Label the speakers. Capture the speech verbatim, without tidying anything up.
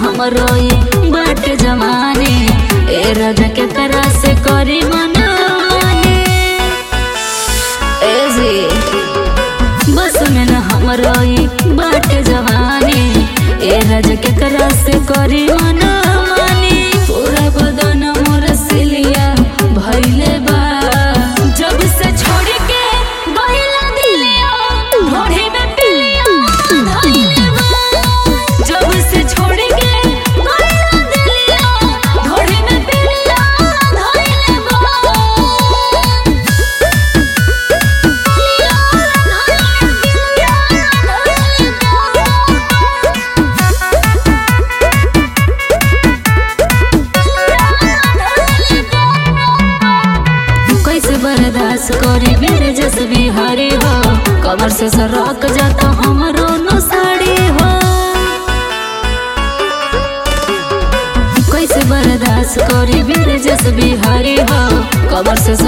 Speaker 1: हमरो ई बाट जमाने ए राजा के करा से करी मनाने ए जी बस में न हमरो ई बाट जवानी ए राजा के करा से करी मनाने पूरा बदन मोर सिलिया भइले बा जब से छोड़ के गइला दिलिया ढोढ़ी में पिलिया धइले बा जब से छोड़ के गइला दिलिया ढोढ़ी में पिलिया धइले बा कैसे बर्दाश्त करी मेरे जस बिहारी हो कमर से सरक जाता हमरो नो साड़ी हो कैसे बर्दाश्त करी मेरे जस बिहारी हो कमर से